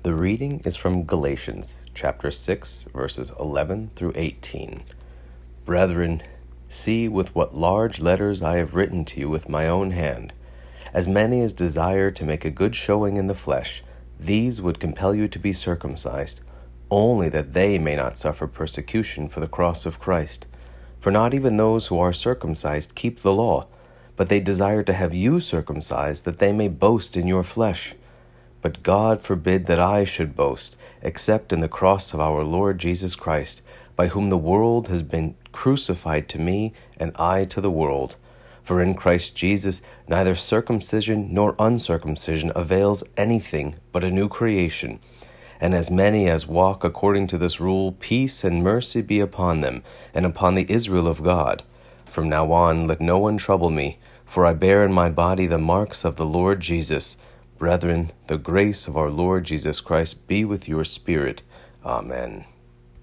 The reading is from Galatians, chapter 6, verses 11 through 18. Brethren, see with what large letters I have written to you with my own hand. As many as desire to make a good showing in the flesh, these would compel you to be circumcised, only that they may not suffer persecution for the cross of Christ. For not even those who are circumcised keep the law, but they desire to have you circumcised, that they may boast in your flesh. But God forbid that I should boast, except in the cross of our Lord Jesus Christ, by whom the world has been crucified to me, and I to the world. For in Christ Jesus neither circumcision nor uncircumcision avails anything but a new creation. And as many as walk according to this rule, peace and mercy be upon them, and upon the Israel of God. From now on let no one trouble me, for I bear in my body the marks of the Lord Jesus. Brethren, the grace of our Lord Jesus Christ be with your spirit. Amen.